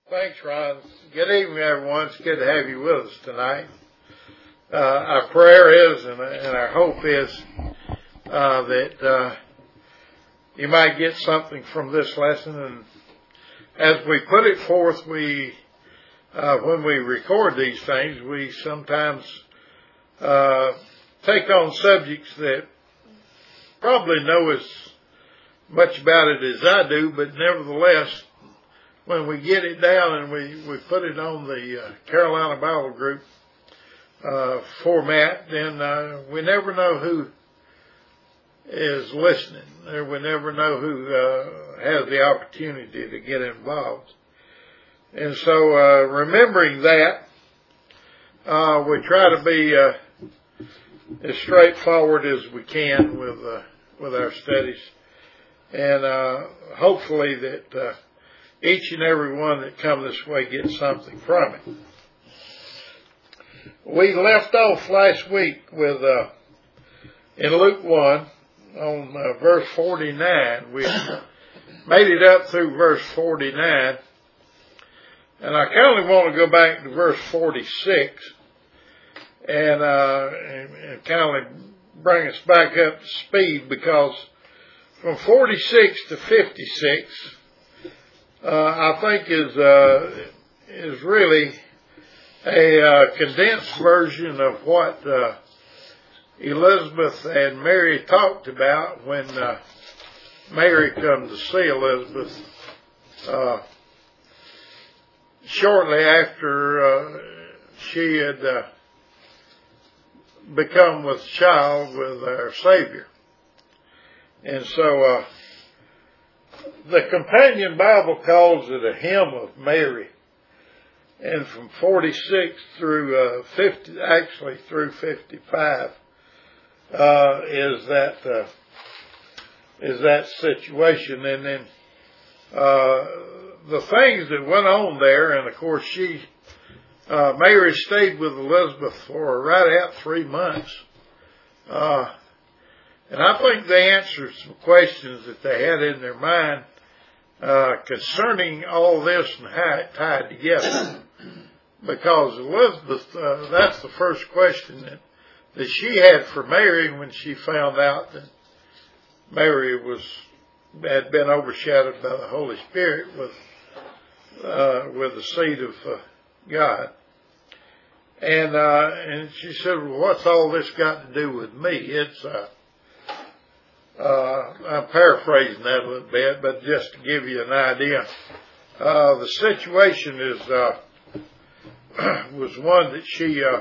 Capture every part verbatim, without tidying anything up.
Thanks, Ron. Good evening, everyone. It's good to have you with us tonight. Uh, our prayer is, and, and our hope is, uh, that uh, you might get something from this lesson. And as we put it forth, we, uh, when we record these things, we sometimes uh, take on subjects that probably know as much about it as I do, but nevertheless, when we get it down and we, we put it on the uh, Carolina Bible Group uh, format, then uh, we never know who is listening. We never know who uh, has the opportunity to get involved. And so uh, remembering that, uh, we try to be uh, as straightforward as we can with uh, with our studies. And uh, hopefully that uh, each and every one that come this way gets something from it. We left off last week with, uh, in Luke one, on uh, verse forty-nine. We made it up through verse forty-nine. And I kind of want to go back to verse forty-six and, uh, and, and kind of bring us back up to speed, because from forty-six to fifty-six, Uh, I think is uh, is really a uh, condensed version of what uh, Elizabeth and Mary talked about when uh, Mary come to see Elizabeth uh, shortly after uh, she had uh, become with child with our Savior. And so uh, the Companion Bible calls it a hymn of Mary. And from forty-six through uh, fifty, actually through fifty-five, uh, is that uh, is that situation. And then uh, the things that went on there, and of course she, uh, Mary stayed with Elizabeth for right at three months. Uh, And I think they answered some questions that they had in their mind uh, concerning all this and how it tied together. Because Elizabeth, uh, that's the first question that, that she had for Mary when she found out that Mary was had been overshadowed by the Holy Spirit with uh, with the seed of uh, God. And uh, and she said, "Well, what's all this got to do with me?" It's uh, Uh, I'm paraphrasing that a little bit, but just to give you an idea, uh, the situation is, uh, was one that she, uh,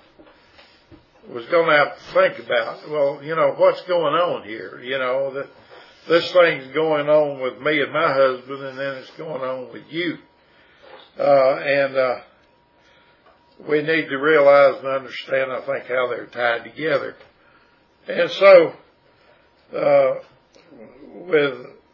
was going to have to think about. Well, you know, what's going on here? You know, the, this thing's going on with me and my husband, and then it's going on with you. Uh, and, uh, we need to realize and understand, I think, how they're tied together. And so, Uh, with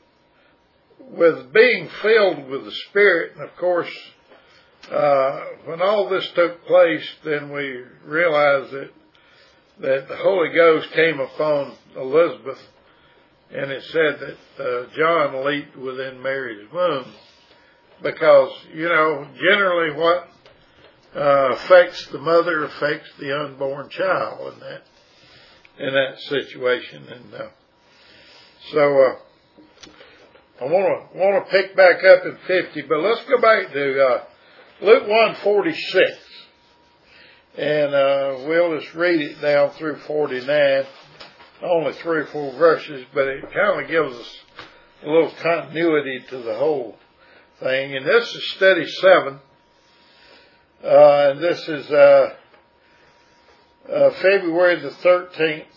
with being filled with the Spirit, and of course, uh, when all this took place, then we realized that that the Holy Ghost came upon Elizabeth, and it said that uh, John leaped within Mary's womb, because you know generally what uh, affects the mother affects the unborn child in that in that situation, and. Uh, So uh, I want to want to pick back up in fifty, but let's go back to uh, Luke one forty-six, and uh, we'll just read it down through forty-nine. Only three or four verses, but it kind of gives us a little continuity to the whole thing. And this is study seven, uh, and this is uh, uh, February the thirteenth.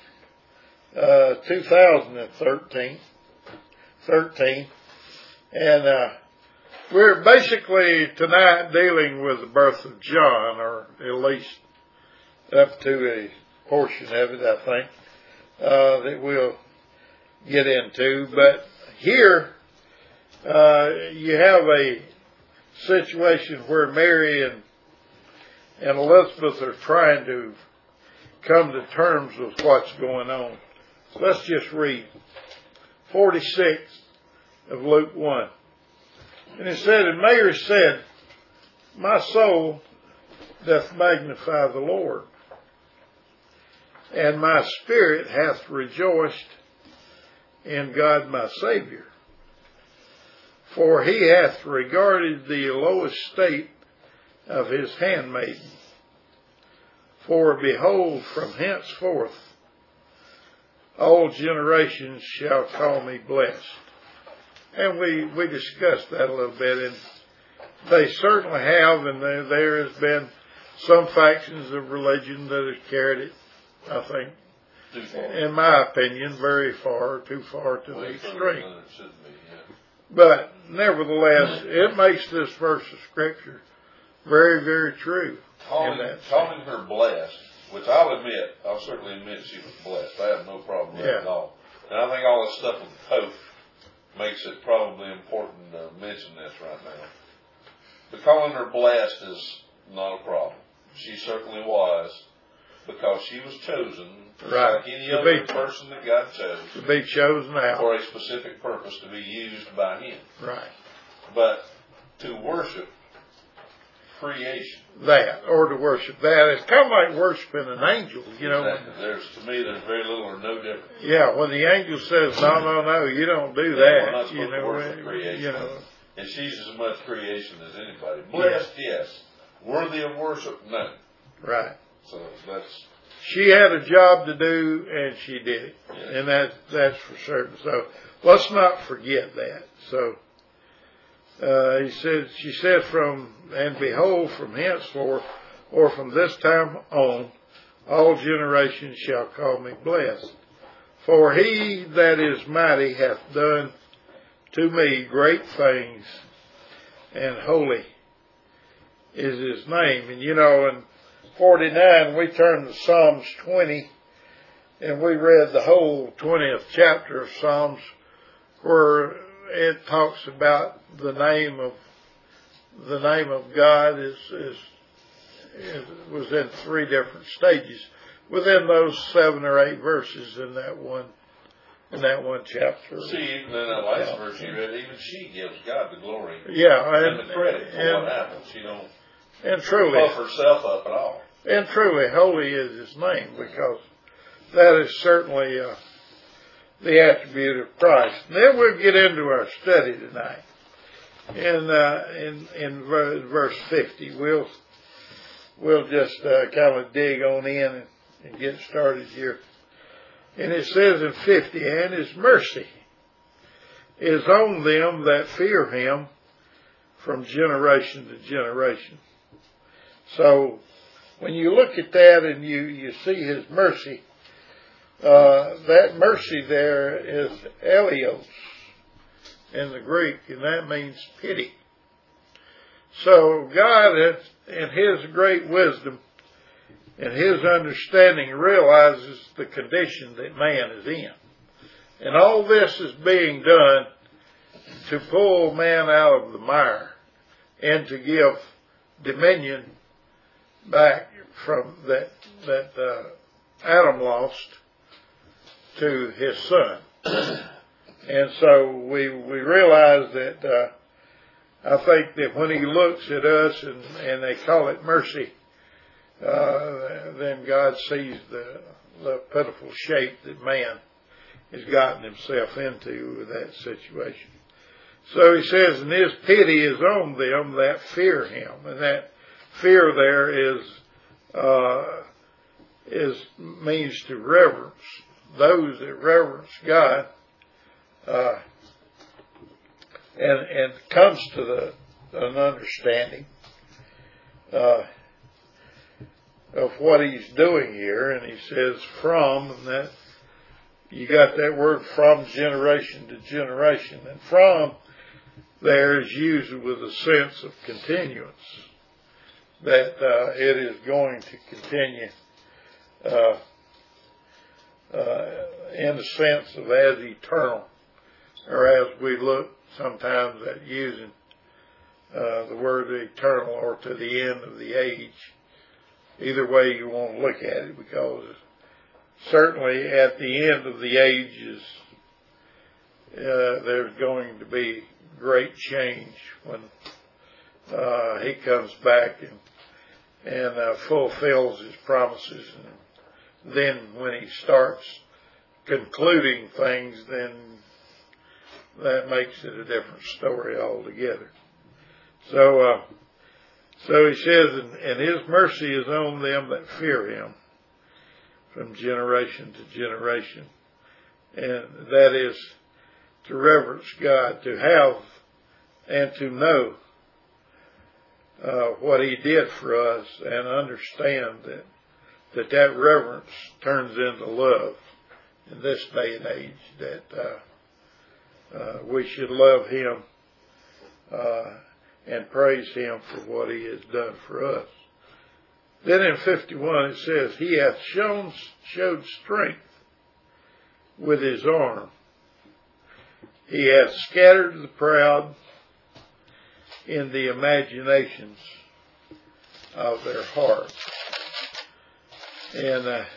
Uh, two thousand thirteen, thirteen, and uh, we're basically tonight dealing with the birth of John, or at least up to a portion of it, I think, uh, that we'll get into. But here, uh, you have a situation where Mary and, and Elizabeth are trying to come to terms with what's going on. Let's just read forty-six of Luke one. And it said, and Mary said, my soul doth magnify the Lord, and my spirit hath rejoiced in God my Savior. For he hath regarded the low estate of his handmaiden. For behold, from henceforth all generations shall call me blessed. And we, we discussed that a little bit, and they certainly have, and there, there has been some factions of religion that have carried it, I think, in my opinion, very far, too far to the extreme. But nevertheless, it makes this verse of Scripture very, very true. Calling, calling her blessed, which I'll admit, I'll certainly admit she was blessed. I have no problem with yeah. that at all. And I think all this stuff with Pope makes it probably important to mention this right now. But calling her blessed is not a problem. She certainly was, because she was chosen, right. like any to other be, person that God chose, to be chosen out for a specific purpose, to be used by Him. Right. But to worship creation, that, or to worship that, it's kind of like worshiping an angel, you know. Exactly. There's to me, there's very little or no difference. Yeah, when the angel says, "No, no, no, you don't do that," we're not supposed you know, to worship creation. You know. And she's as much creation as anybody. Blessed, yeah. yes. Worthy of worship, no. Right. So that's. She had a job to do, and she did it, yeah. and that that's for certain. So let's not forget that. So uh, he said, she said, from and behold, from henceforth, or from this time on, all generations shall call me blessed. For he that is mighty hath done to me great things, and holy is his name. And you know, in forty-nine, we turned to Psalms twenty, and we read the whole twentieth chapter of Psalms, where it talks about the name of the name of God is, is, is was in three different stages within those seven or eight verses in that one in that one chapter. See, even in that last verse you read, even she gives God the glory, yeah, and, and the credit for and, what happens. She don't and truly puff herself up at all. And truly, holy is his name, because that is certainly uh, the attribute of Christ. And then we'll get into our study tonight. In uh, in in verse fifty, we'll we'll just uh, kind of dig on in and, and get started here. And it says in fifty, and his mercy is on them that fear him from generation to generation. So when you look at that and you, you see his mercy, uh, that mercy there is eleos in the Greek, and that means pity. So God, in his great wisdom and his understanding, realizes the condition that man is in. And all this is being done to pull man out of the mire and to give dominion back from that that uh, Adam lost to his son. And so we we realize that uh, I think that when he looks at us and, and they call it mercy, uh, then God sees the, the pitiful shape that man has gotten himself into with that situation. So he says, and his pity is on them that fear him. And that fear there is uh, is means to reverence. Those that reverence God, uh, and and comes to the an understanding uh, of what he's doing here. And he says from, and that you got that word from generation to generation, and from there is used with a sense of continuance, that uh, it is going to continue uh, uh, in the sense of as eternal, or as we look sometimes at using uh, the word eternal, or to the end of the age. Either way you want to look at it, because certainly at the end of the ages, uh, there's going to be great change when uh, he comes back and, and uh, fulfills his promises. And then when he starts concluding things, then that makes it a different story altogether. So, uh, so he says, and, and his mercy is on them that fear him from generation to generation. And that is to reverence God, to have and to know uh, what he did for us, and understand that, that that reverence turns into love in this day and age, that uh, uh, we should love him uh, and praise him for what he has done for us. Then in fifty-one it says, he hath shown, showed strength with his arm. He hath scattered the proud in the imaginations of their heart. And uh,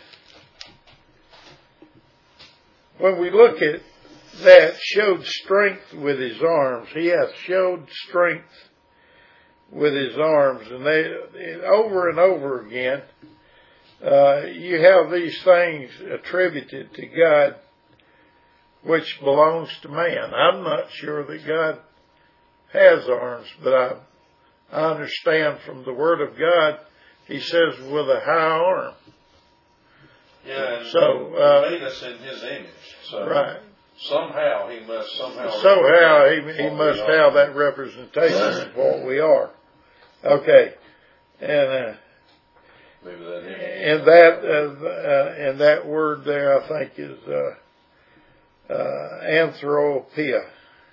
when we look at that, showed strength with his arms, he hath showed strength with his arms. And they, over and over again, uh, you have these things attributed to God which belongs to man. I'm not sure that God has arms, but I, I understand from the Word of God, he says with a high arm. Yeah, and so, uh, he made us in his image. So right. Somehow he must somehow somehow he, he must have that representation of what we are. Okay, and uh, maybe that and that uh, uh, and that word there, I think, is uh, uh, anthropia.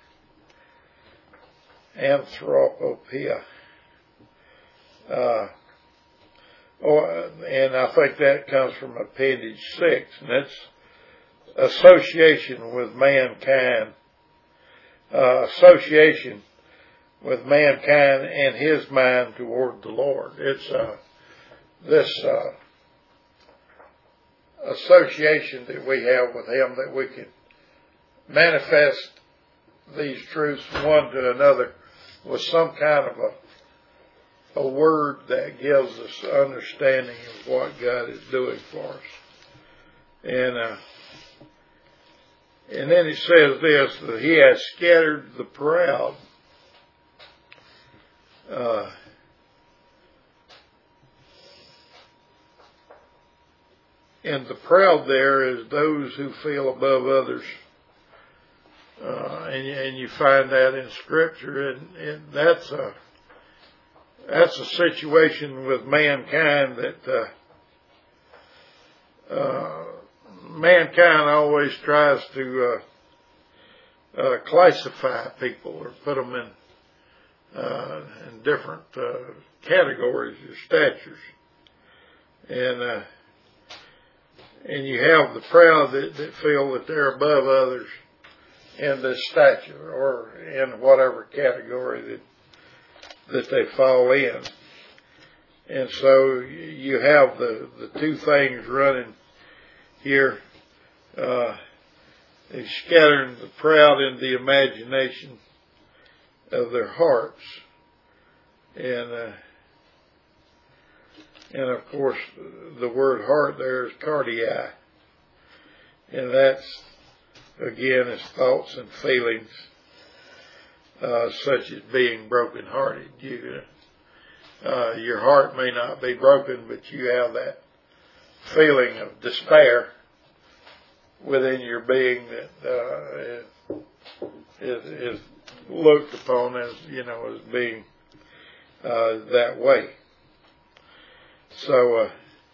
Anthropopia. Uh, or, and I think that comes from appendage six, and that's association with mankind, uh, association with mankind and his mind toward the Lord. It's uh, this uh, association that we have with him, that we can manifest these truths one to another with some kind of a, a word that gives us understanding of what God is doing for us. And uh, And then he says this, that he has scattered the proud. Uh, and the proud there is those who feel above others. Uh, and, and you find that in Scripture, and, and that's a that's a situation with mankind that uh, uh, mankind always tries to uh, uh, classify people or put them in uh, in different uh, categories or statures, and uh, and you have the proud that, that feel that they're above others in this stature or in whatever category that that they fall in. And so you have the, the two things running here. Uh, they're scattering the proud in the imagination of their hearts. And, uh, and of course, the word heart there is cardia. And that's, again, is thoughts and feelings, uh, such as being brokenhearted. You, uh, your heart may not be broken, but you have that feeling of despair within your being that uh, is, is looked upon as, you know, as being uh, that way. So uh,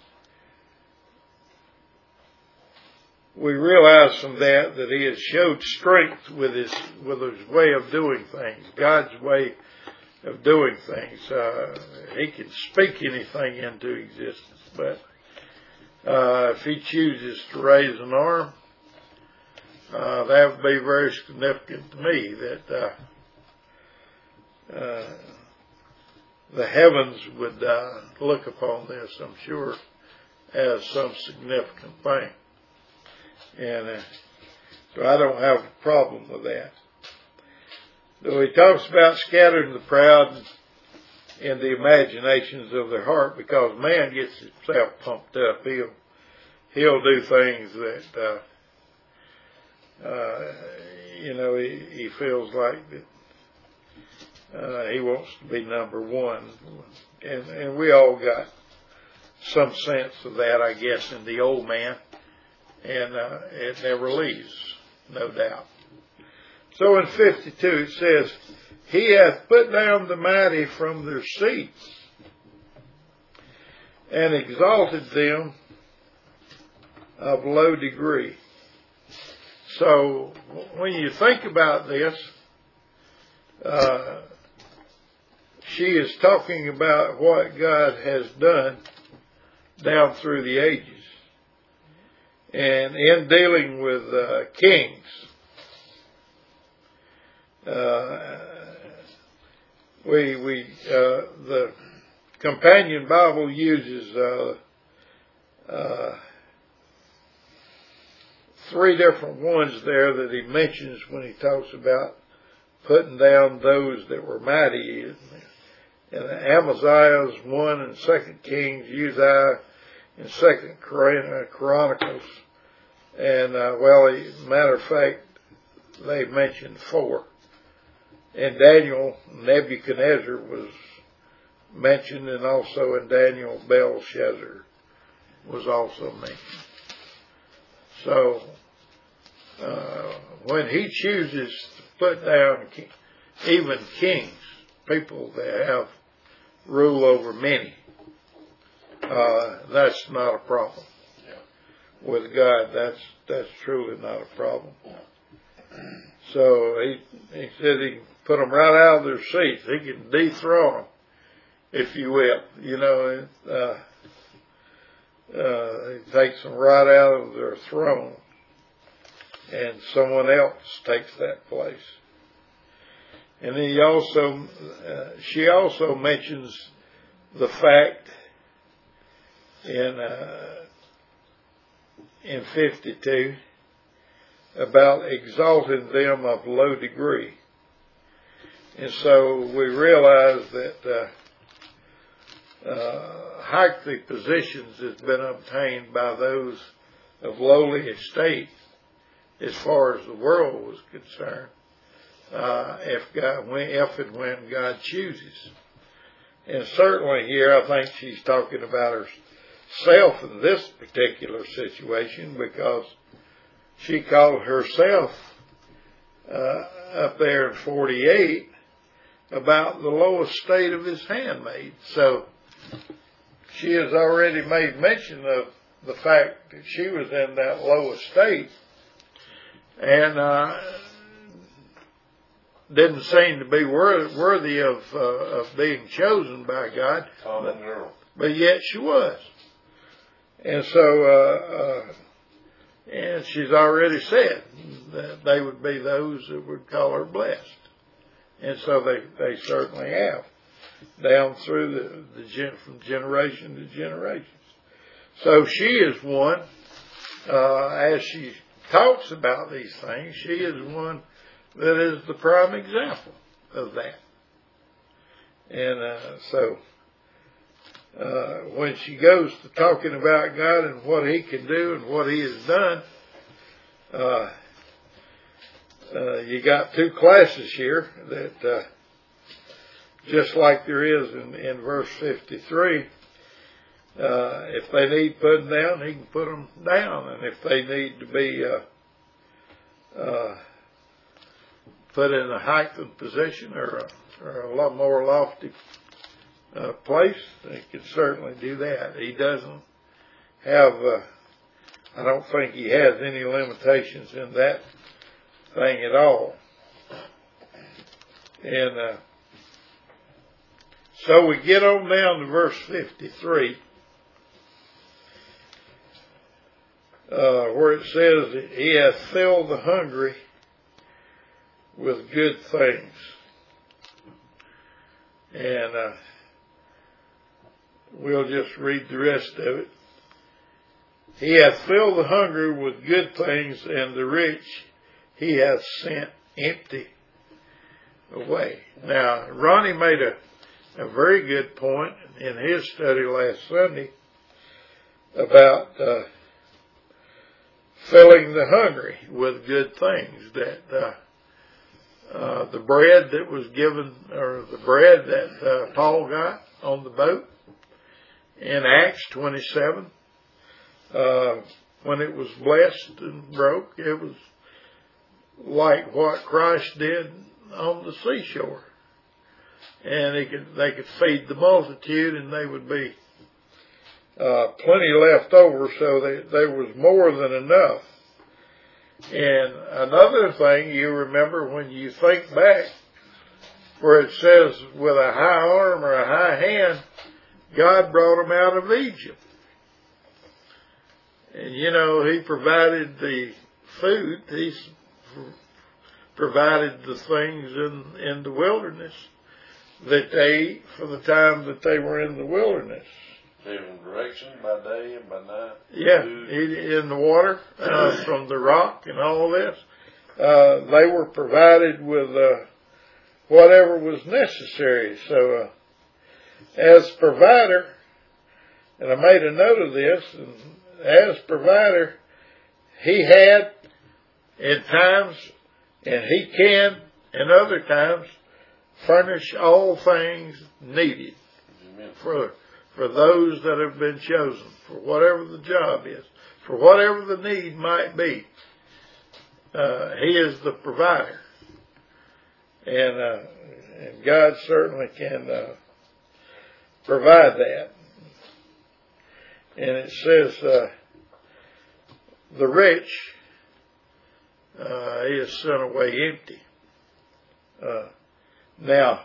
we realize from that that he has showed strength with his with his way of doing things, God's way of doing things. Uh, he can speak anything into existence, but uh, if he chooses to raise an arm, uh, that would be very significant to me, that uh, uh, the heavens would uh, look upon this, I'm sure, as some significant thing. And uh, so I don't have a problem with that. Though he talks about scattering the proud in the imaginations of their heart, because man gets himself pumped up. He'll, he'll do things that, uh, uh, you know, he, he feels like that, uh, he wants to be number one. And, and we all got some sense of that, I guess, in the old man. And, uh, it never leaves, no doubt. So in fifty-two it says, he hath put down the mighty from their seats and exalted them of low degree. So when you think about this, uh, she is talking about what God has done down through the ages. And in dealing with uh, kings, uh, we we uh, the Companion Bible uses uh, uh, three different ones there that he mentions when he talks about putting down those that were mighty. And Amaziah's one, and Second Kings, Uzziah, and Second Chronicles. And uh, well, matter of fact, they mentioned four. And Daniel, Nebuchadnezzar was mentioned, and also in Daniel, Belshazzar was also mentioned. So, uh, when he chooses to put down even kings, people that have rule over many, uh, that's not a problem. With God, that's that's truly not a problem. So he he said he can put them right out of their seats. He can dethrone them, if you will. You know, uh, uh, he takes them right out of their throne, and someone else takes that place. And he also, uh, she also mentions the fact in uh, in fifty-two about exalting them of low degree. And so we realize that uh, uh, high positions has been obtained by those of lowly estate as far as the world was concerned, uh, if God, when, if and when God chooses. And certainly here I think she's talking about herself in this particular situation, because she called herself uh, up there in forty-eight about the lowest state of his handmaid. So she has already made mention of the fact that she was in that low estate, and uh, didn't seem to be worthy, worthy of uh, of being chosen by God. Common girl. But yet she was. And so, uh, uh, and she's already said that they would be those that would call her blessed. And so they, they certainly have, down through the, the gen, from generation to generations. So she is one, uh, as she talks about these things, she is one that is the prime example of that. And uh, so, Uh, when she goes to talking about God and what He can do and what He has done, uh, uh, you got two classes here that, uh, just like there is in, in verse fifty-three, uh, if they need putting down, He can put them down, and if they need to be uh, uh, put in a heightened position or a, or a lot more lofty Uh, place, he can certainly do that. He doesn't have, uh, I don't think he has any limitations in that thing at all. And uh, so we get on down to verse fifty-three, uh, where it says that He hath filled the hungry with good things. And uh, we'll just read the rest of it. He hath filled the hungry with good things, and the rich He hath sent empty. away. Now, Ronnie made a, a very good point in his study last Sunday about uh, filling the hungry with good things. That uh, uh, the bread that was given, or the bread that uh, Paul got on the boat in Acts twenty-seven, uh, when it was blessed and broke, it was like what Christ did on the seashore. And they could, they could feed the multitude, and they would be uh, plenty left over, so they, there was more than enough. And another thing you remember when you think back, where it says, with a high arm or a high hand, God brought them out of Egypt. And you know, He provided the food. He provided the things in, in the wilderness that they ate for the time that they were in the wilderness. Gave them direction by day and by night. Yeah, in the water, uh, from the rock and all this. Uh, they were provided with uh, whatever was necessary. So, uh, as provider, and I made a note of this, and as provider, He had in times, and He can in other times, furnish all things needed for for those that have been chosen, for whatever the job is, for whatever the need might be. Uh, he is the provider. And, uh, and God certainly can uh, provide that. And it says, uh, the rich uh, is sent away empty. Uh, now,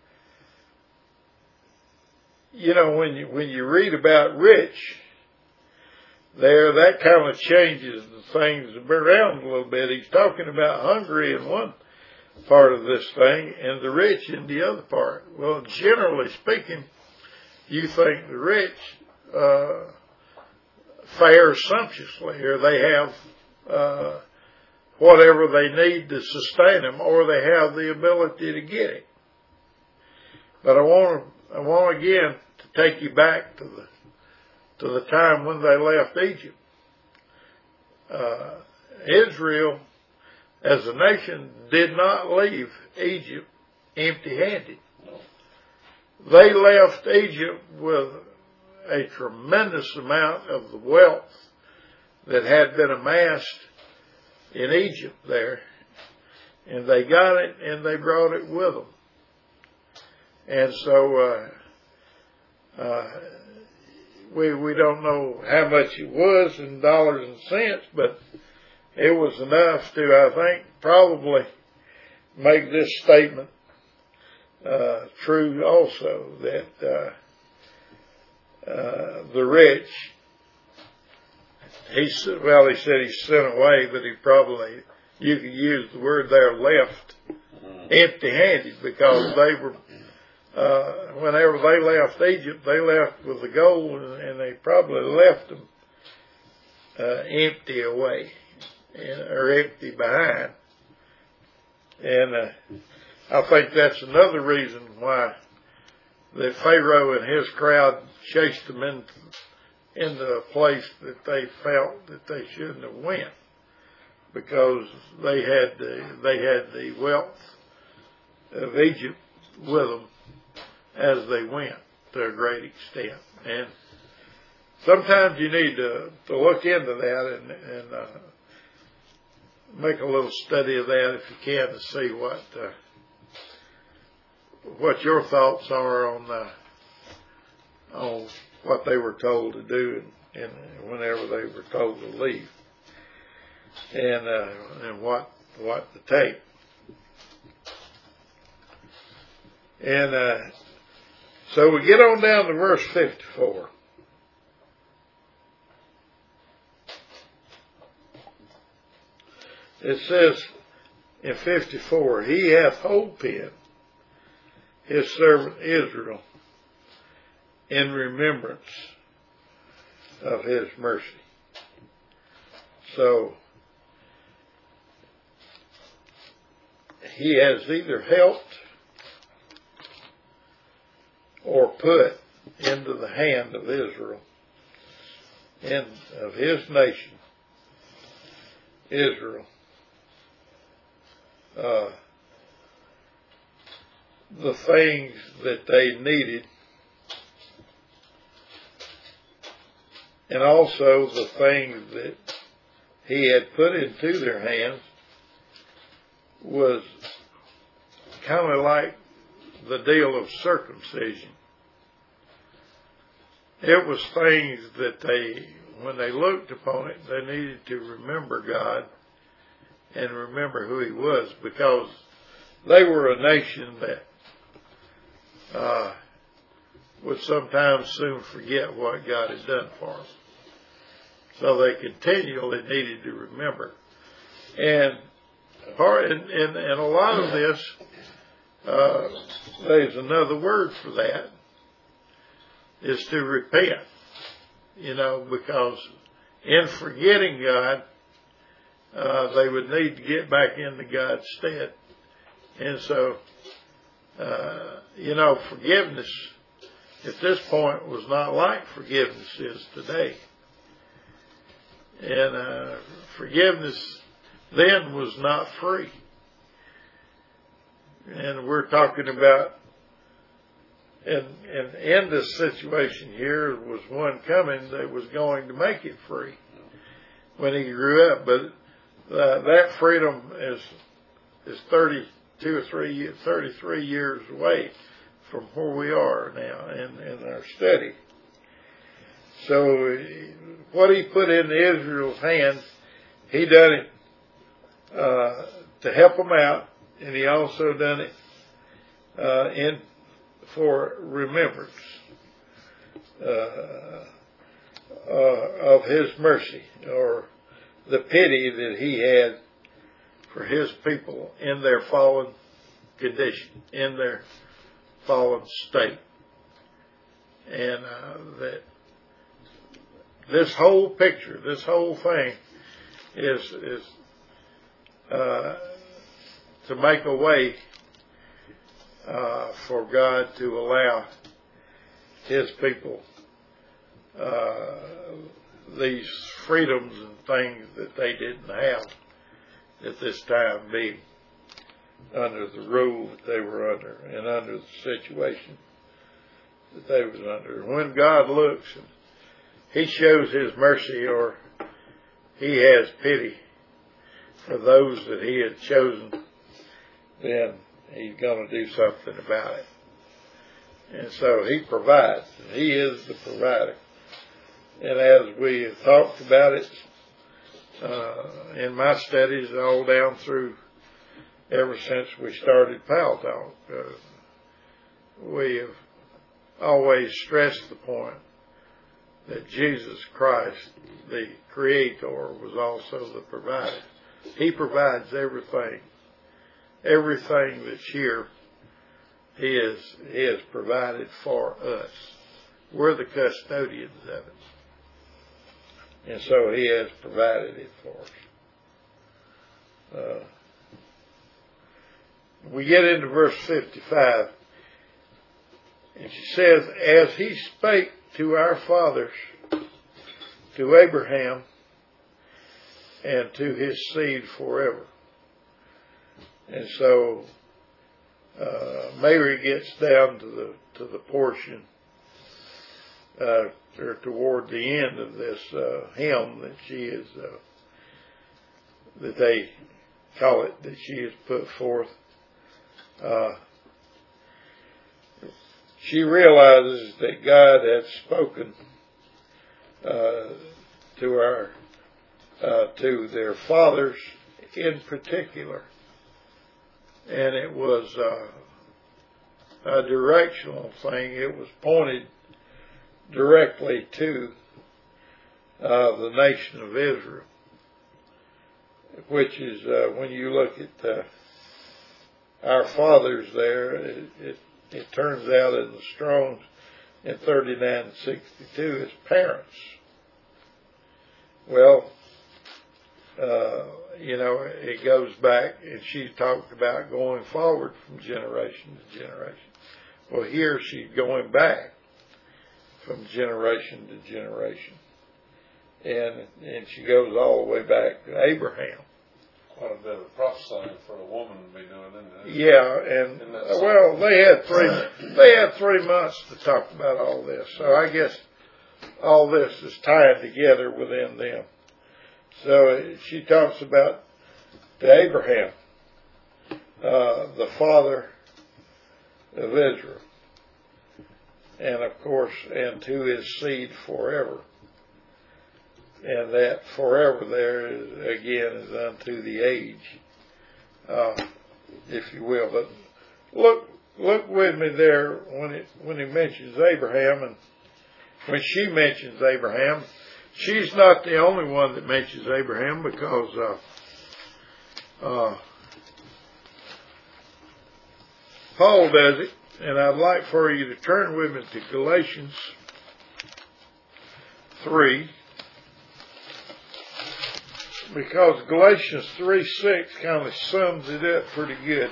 you know, when you when you read about rich, there, that kind of changes the things around a little bit. He's talking about hungry in one part of this thing and the rich in the other part. Well, generally speaking, you think the rich uh, fare sumptuously, or they have uh, whatever they need to sustain them, or they have the ability to get it. But I want to I want again to take you back to the to the time when they left Egypt. Uh, Israel, as a nation, did not leave Egypt empty-handed. They left Egypt with a tremendous amount of the wealth that had been amassed in Egypt there, and they got it and they brought it with them. And so uh, uh, we we don't know how much it was in dollars and cents, but it was enough to, I think, probably make this statement uh, true also, that uh, uh, the rich, he well, he said he sent away, but he probably, you could use the word there, left empty-handed, because they were, uh, whenever they left Egypt, they left with the gold, and they probably left them uh, empty away, or empty behind. And uh, I think that's another reason why the Pharaoh and his crowd chased them into, into a place that they felt that they shouldn't have went, because they had the, they had the wealth of Egypt with them as they went to a great extent. And sometimes you need to, to look into that and, and uh, make a little study of that if you can, to see what uh, what your thoughts are on uh, on what they were told to do, and, and whenever they were told to leave, and uh, and what what to take. And uh, so we get on down to verse fifty-four. It says in fifty-four, He hath holpen His servant Israel in remembrance of His mercy. So he has either helped or put into the hand of Israel, and of his nation, Israel, uh, the things that they needed, and also the things that he had put into their hands was kind of like the deal of circumcision. It was things that they, when they looked upon it, they needed to remember God and remember who he was, because they were a nation that uh, would sometimes soon forget what God had done for them. So they continually needed to remember. And part, and, and, and a lot of this, uh, there's another word for that, is to repent. You know, because in forgetting God, uh, they would need to get back into God's stead. And so, uh, you know, forgiveness at this point was not like forgiveness is today. And uh, forgiveness then was not free. And we're talking about, and, and in this situation here was one coming that was going to make it free when he grew up. But uh, that freedom is is thirty-two or three years, thirty-three years away from where we are now in, in our study. So what he put in Israel's hands, he done it uh, to help them out, and he also done it uh, in for remembrance uh, uh, of his mercy, or the pity that he had for his people in their fallen condition, in their fallen state. And uh, that this whole picture, this whole thing is is uh, to make a way uh, for God to allow his people uh, these freedoms and things that they didn't have at this time, being under the rule that they were under and under the situation that they was under. When God looks and he shows his mercy, or he has pity for those that he had chosen, then he's going to do something about it. And so he provides. And he is the provider. And as we have talked about it uh, in my studies all down through, ever since we started Pal Talk, uh, we have always stressed the point that Jesus Christ, the Creator, was also the provider. He provides everything. Everything that's here, He is, He has provided for us. We're the custodians of it. And so He has provided it for us. Uh, we get into verse fifty-five, and she says, as He spake to our fathers, to Abraham, and to his seed forever. And so uh, Mary gets down to the to the portion uh, or toward the end of this uh, hymn that she is uh, that they call it, that she has put forth. Uh, she realizes that God had spoken uh, to our uh, to their fathers in particular, and it was uh, a directional thing. It was pointed directly to uh, the nation of Israel, which is uh, when you look at uh, our fathers there, it, it, it turns out in the Strong's in thirty-nine sixty-two as parents. Well, uh, you know, it goes back, and she talked about going forward from generation to generation. Well, here she's going back from generation to generation. And and she goes all the way back to Abraham. Quite a bit of prophesying for a woman to be doing, isn't it? Yeah, and uh, well, they had three they had three months to talk about all this. So I guess all this is tied together within them. So she talks about to Abraham, uh, the father of Israel, and of course, and to his seed forever. And that forever there is, again, is unto the age, uh, if you will. But look, look with me there when it when he mentions Abraham, and when she mentions Abraham, she's not the only one that mentions Abraham, because uh, uh, Paul does it, and I'd like for you to turn with me to Galatians three. Because Galatians three six kind of sums it up pretty good.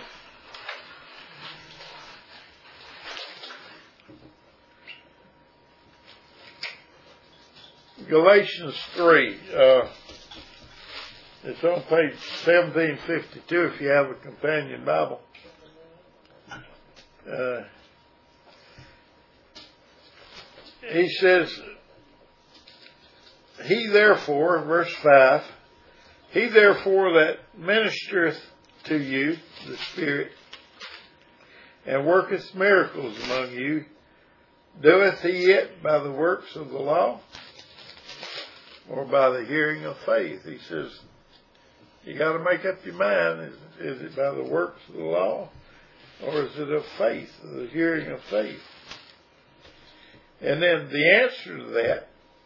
Galatians three, uh, it's on page seventeen fifty-two if you have a companion Bible. Uh, he says, he therefore, verse five, he therefore that ministereth to you the Spirit, and worketh miracles among you, doeth he it by the works of the law, or by the hearing of faith? He says, you got to make up your mind. Is, is it by the works of the law, or is it of faith, the hearing of faith? And then the answer to that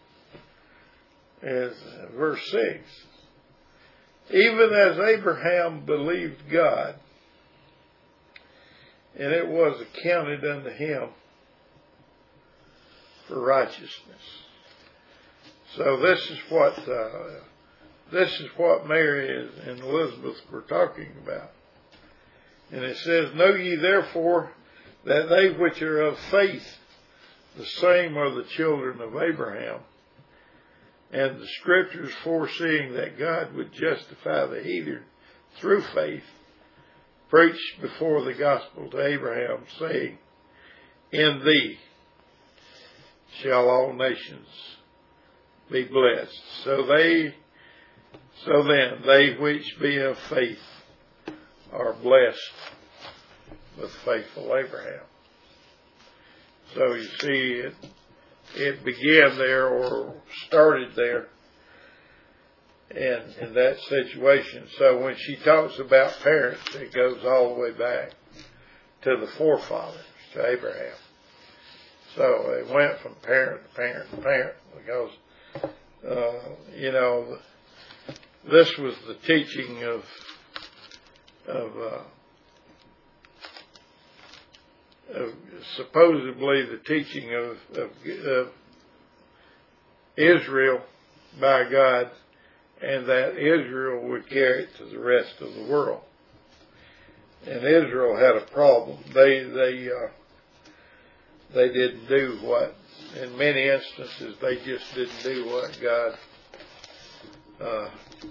is verse six. Even as Abraham believed God, and it was accounted unto him for righteousness. So this is what uh, this is what Mary and Elizabeth were talking about. And it says, know ye therefore that they which are of faith, the same are the children of Abraham. And the Scriptures, foreseeing that God would justify the heathen through faith, preached before the gospel to Abraham, saying, in thee shall all nations be blessed. So they, so then, they which be of faith are blessed with faithful Abraham. So you see, it, it began there, or started there, in, in that situation. So when she talks about parents, it goes all the way back to the forefathers, to Abraham. So it went from parent to parent to parent, because, uh, you know, this was the teaching of, of, uh, of supposedly the teaching of, of, of Israel by God, and that Israel would carry it to the rest of the world. And Israel had a problem. They they uh, they didn't do what, in many instances, they just didn't do what God uh,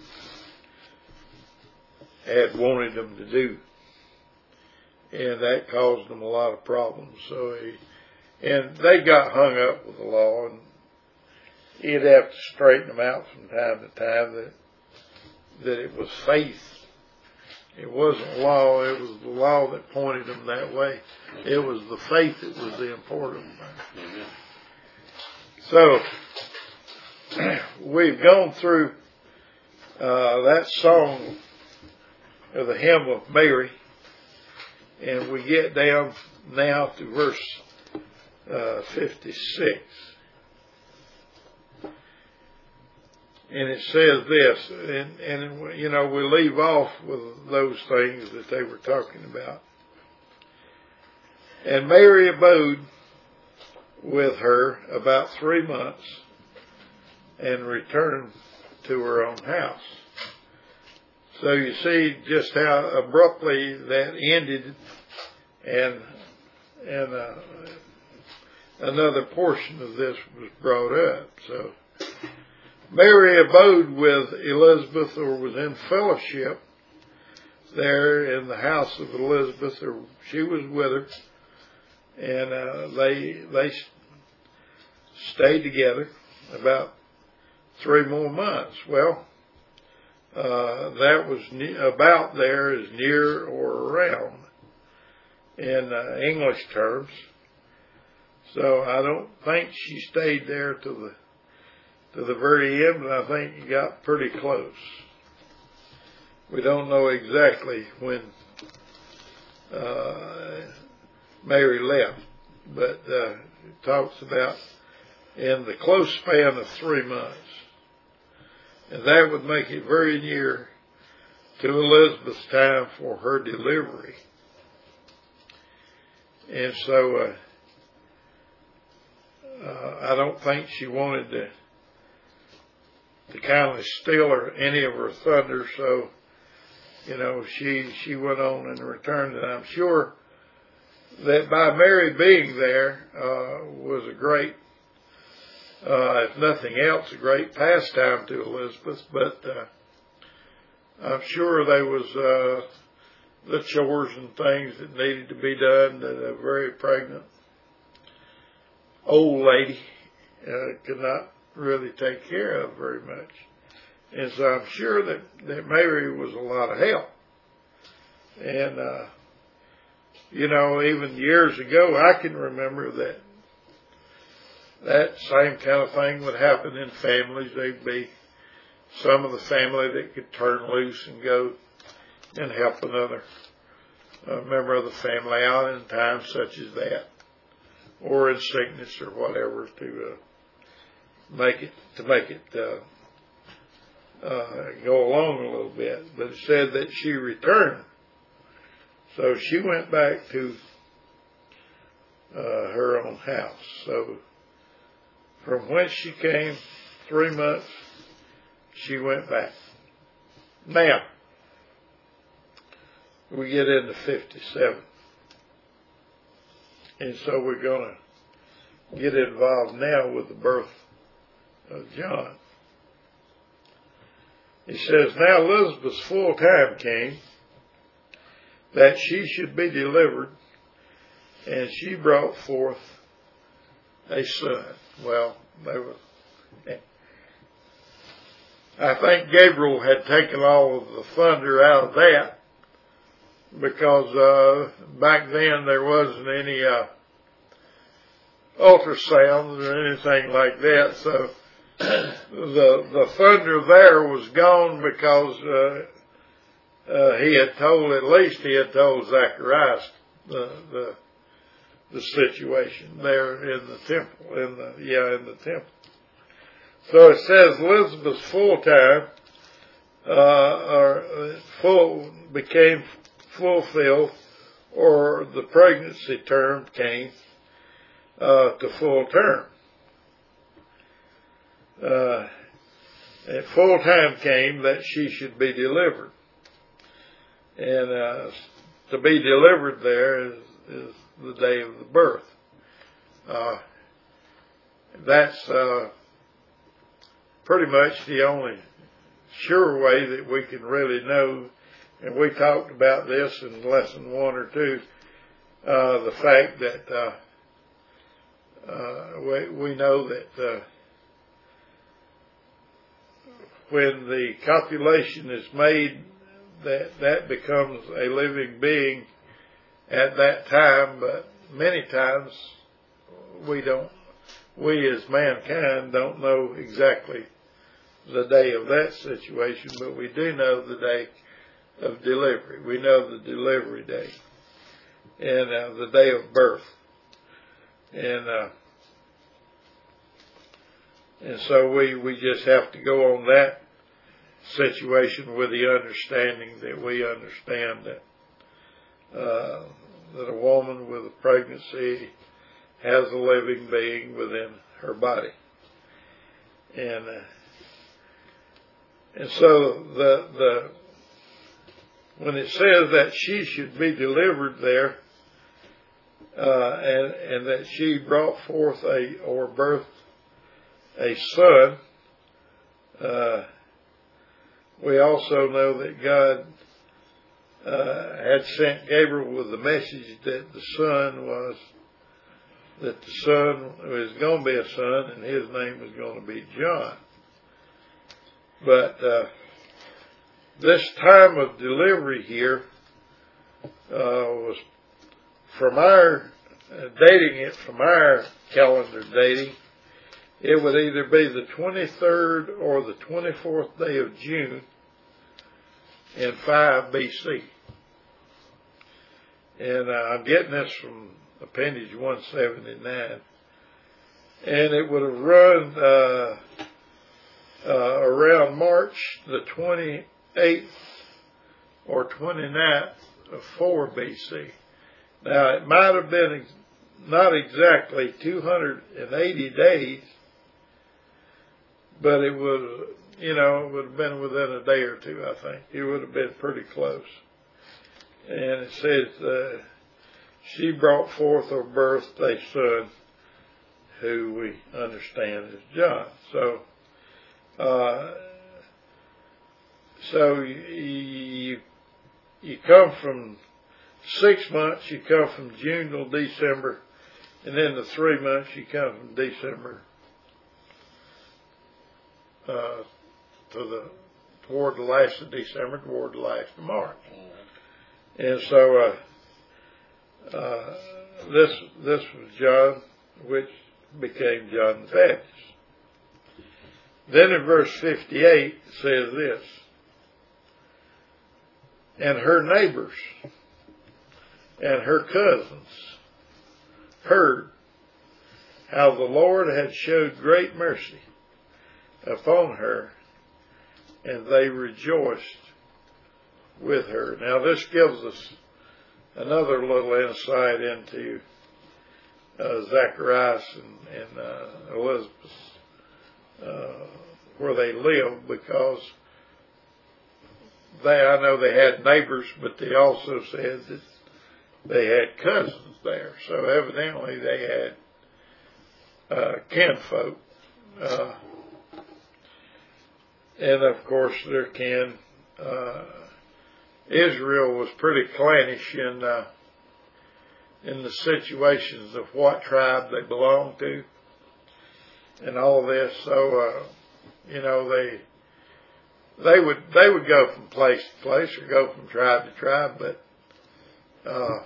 had wanted them to do. And that caused them a lot of problems. So, he, and they got hung up with the law, and he'd have to straighten them out from time to time that that it was faith. It wasn't law. It was the law that pointed them that way. It was the faith that was the important thing. So we've gone through uh, that song of the hymn of Mary. And we get down now to verse uh, fifty-six. And it says this, and, and, you know, we leave off with those things that they were talking about. And Mary abode with her about three months and returned to her own house. So you see just how abruptly that ended, and and uh, another portion of this was brought up. So Mary abode with Elizabeth, or was in fellowship there in the house of Elizabeth, or she was with her, and uh, they they stayed together about three more months. Well, uh, that was ne- about there is near or around in uh, English terms. So I don't think she stayed there to the to the very end, but I think it got pretty close. We don't know exactly when uh, Mary left, but uh, it talks about in the close span of three months. And that would make it very near to Elizabeth's time for her delivery. And so uh, uh, I don't think she wanted to to kind of steal her any of her thunder, so you know she she went on and returned, and I'm sure that by Mary being there uh, was a great, uh, if nothing else, a great pastime to Elizabeth. But uh, I'm sure there was uh, the chores and things that needed to be done that a very pregnant old lady uh, could not really take care of very much. And so I'm sure that, that Mary was a lot of help. And, uh, you know, even years ago, I can remember that that same kind of thing would happen in families. There'd be some of the family that could turn loose and go and help another uh, member of the family out in times such as that, or in sickness or whatever, to uh, make it to make it uh, uh, go along a little bit. But it said that she returned, so she went back to uh, her own house. So from whence she came, three months, she went back. Now we get into fifty-seven, and so we're going to get involved now with the birth of John. He says, now Elizabeth's full time came that she should be delivered, and she brought forth a son. Well, they were, I think Gabriel had taken all of the thunder out of that, because uh, back then there wasn't any uh, ultrasounds or anything like that, so the the thunder there was gone, because uh, uh, he had told, at least he had told Zacharias the the the situation there in the temple, in the yeah in the temple. So it says Elizabeth's full time uh, or full became fulfilled, or the pregnancy term came uh, to full term. Uh, at full time came that she should be delivered, and uh, to be delivered there is, is the day of the birth. Uh, that's uh, pretty much the only sure way that we can really know, and we talked about this in lesson one or two, uh, the fact that uh, uh, we, we know that uh, when the copulation is made, that that becomes a living being at that time, but many times we don't, we as mankind don't know exactly the day of that situation, but we do know the day of delivery. We know the delivery day and uh, the day of birth. And uh, and so we, we just have to go on that situation with the understanding that we understand that uh, that a woman with a pregnancy has a living being within her body. And uh, and so the the when it says that she should be delivered there, uh, and, and that she brought forth a, or birthed a son, uh, we also know that God uh, had sent Gabriel with the message that the son was, that the son was going to be a son, and his name was going to be John. But uh, this time of delivery here uh, was from our, uh, dating it from our calendar dating, it would either be the twenty-third or the twenty-fourth day of June in five B C. And uh, I'm getting this from Appendage one seventy-nine. And it would have run uh, uh, around March the twenty-eighth or twenty-ninth of four B C. Now, it might have been ex- not exactly two hundred eighty days, but it was, you know, it would have been within a day or two, I think. It would have been pretty close. And it says, uh, she brought forth or birthed a son who we understand as John. So, uh, so you, you come from six months, you come from June till December, and then the three months you come from December uh, to the toward the last of December, toward the last of March. And so uh, uh, this this was John, which became John the Baptist. Then in verse fifty-eight it says this, and her neighbors and her cousins heard how the Lord had showed great mercy upon her, and they rejoiced with her. Now this gives us another little insight into uh, Zacharias and, and uh, Elizabeth, uh, where they lived, because they, I know they had neighbors, but they also said that they had cousins there. So evidently they had uh, kinfolk. Uh, and of course their kin, uh, Israel was pretty clannish in, uh, in the situations of what tribe they belonged to and all this. So, uh, you know, they, they would, they would go from place to place or go from tribe to tribe, but, uh,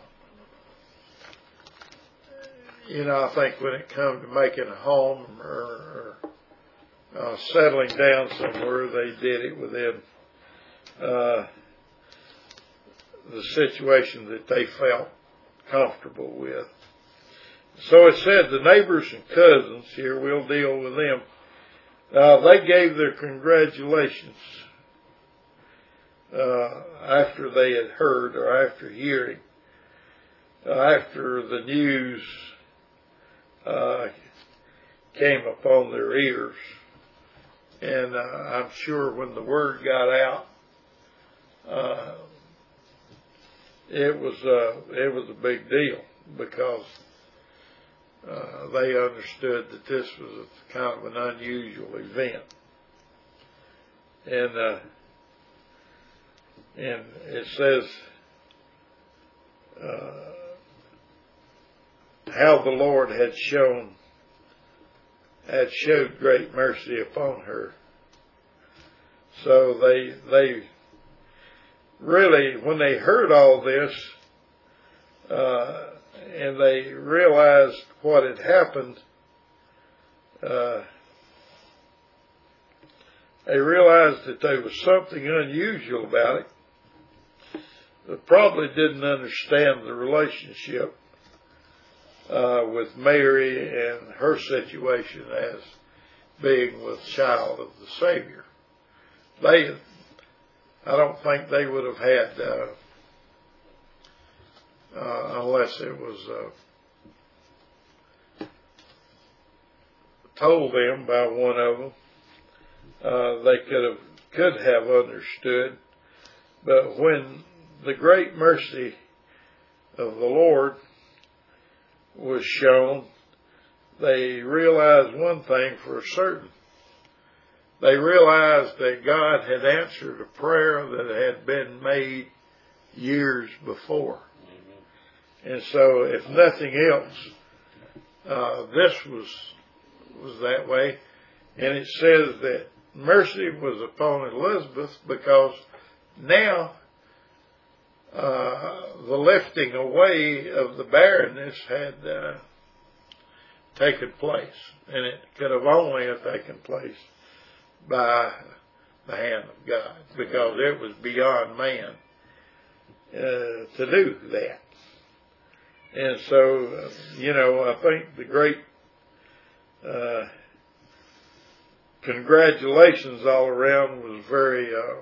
you know, I think when it comes to making a home or, or uh, settling down somewhere, they did it within uh, the situation that they felt comfortable with. So it said the neighbors and cousins, here we'll deal with them, uh, they gave their congratulations uh, after they had heard or after hearing, uh, after the news Uh, came upon their ears. And uh, I'm sure when the word got out, uh, it was uh, it was a big deal, because uh, they understood that this was a, kind of an unusual event. And uh, and it says uh, how the Lord had shown, had showed great mercy upon her. So they, they really, when they heard all this, uh, and they realized what had happened, uh, they realized that there was something unusual about it. They probably didn't understand the relationship Uh, with Mary and her situation as being with child of the Savior. They, I don't think they would have had, uh, uh, unless it was uh, told them by one of them, uh, they could have could have understood. But when the great mercy of the Lord was shown, they realized one thing for certain. They realized that God had answered a prayer that had been made years before. Mm-hmm. And so, if nothing else, uh, this was was that way. And it says that mercy was upon Elizabeth because now uh, the lifting away of the barrenness had uh, taken place, and it could have only have taken place by the hand of God, because it was beyond man uh, to do that. And so, uh, you know, I think the great uh, congratulations all around was very uh,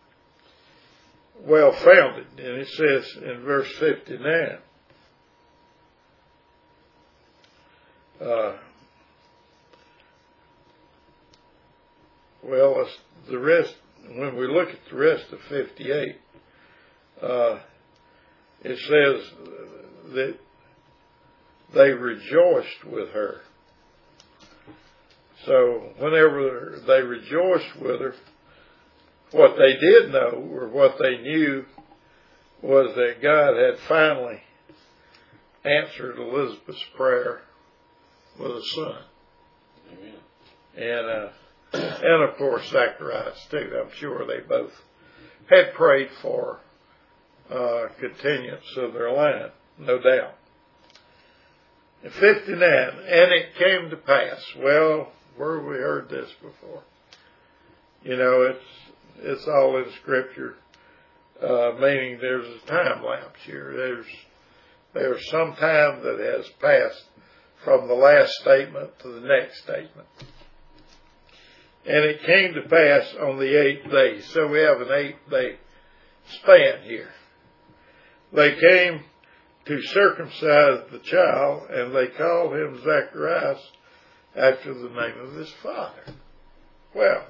well founded. And it says in verse fifty-nine, uh, well, the rest, when we look at the rest of fifty-eight, uh, it says that they rejoiced with her. So whenever they rejoiced with her, what they did know, or what they knew, was that God had finally answered Elizabeth's prayer with a son. Amen. And, uh, and of course Zacharias too. I'm sure they both had prayed for uh, continuance of their line, no doubt. In fifty-nine, and it came to pass. Well, where have we heard this before? You know, it's it's all in Scripture, uh, meaning there's a time lapse here. There's there's some time that has passed from the last statement to the next statement. And it came to pass on the eighth day. So we have an eighth day span here. They came to circumcise the child, and they called him Zacharias after the name of his father. Well,